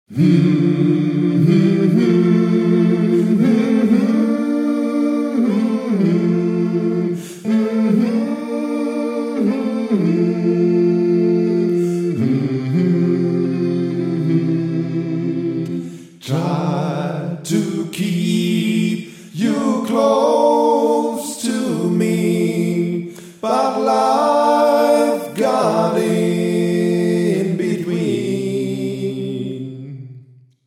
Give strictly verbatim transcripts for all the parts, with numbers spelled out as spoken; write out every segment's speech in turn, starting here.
Try to keep you close to me, but life got in between.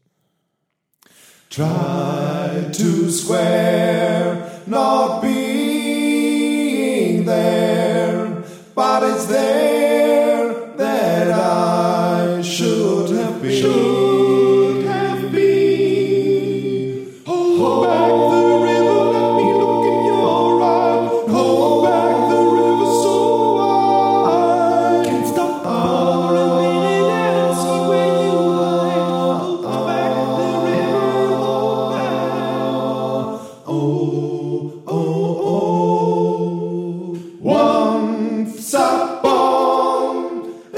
Try to square not being there, but it's there that I should have been. Should have been. Hold back the river, let me look in your eyes. Hold back the river so I can stop for a minute and see where you hide. Hold back the river, hold back. Oh, oh, oh. Once upon a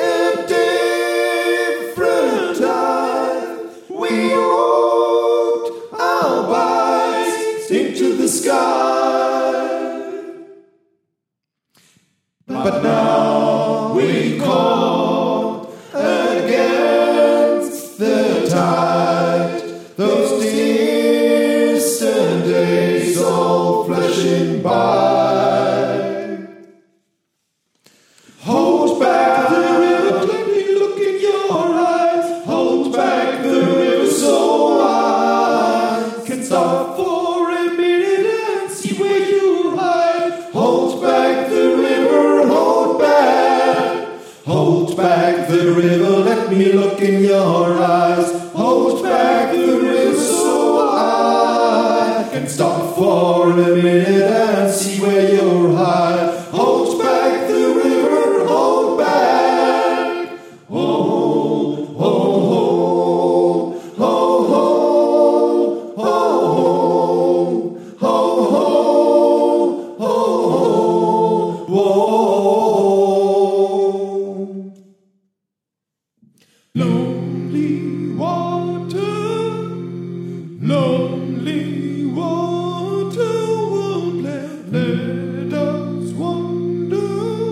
different time, we rode our bikes into the sky. But now we caught against the tide, those distant days all flashing by. Hold back the river, let me look in your eyes. Hold back the river so I can stop for a minute and see where you hide. Hold back the river, hold back. Hold back the river, let me look in your eyes. Hold back the river so I can stop for a minute and see where you're high. Hold back the river, hold back. Oh, oh, oh, oh, oh, oh, oh, oh, oh, oh. Lonely water, lonely water won't let, let us wander.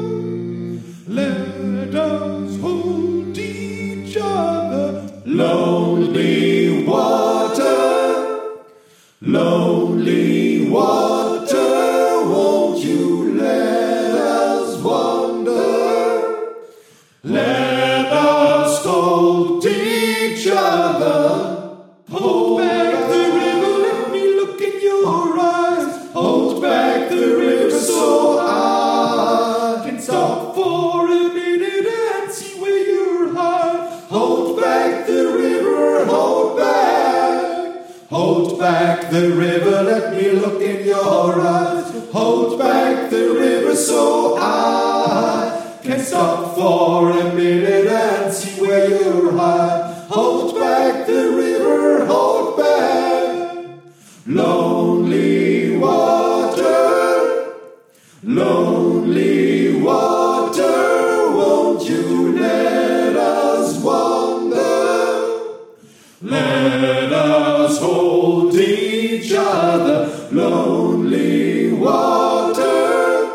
Let us hold each other. Lonely water, lonely water, won't you let us wander? Let us hold each other. Hold back the river, let me look in your eyes. Hold back the river so I can stop for a minute and see where you're high. Hold back the river, hold back. Hold back the river, let me look in your eyes. Hold back the river so I can stop for a minute and see where you're high. Hold back the river, hold back. Lonely water, lonely water, won't you let us wander? Let us hold each other. Lonely water,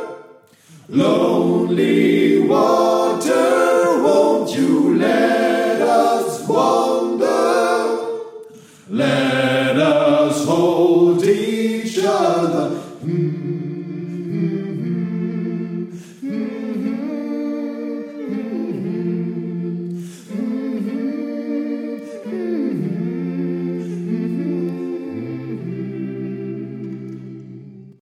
lonely water, won't you let us wander? Let us hold each other. Mm.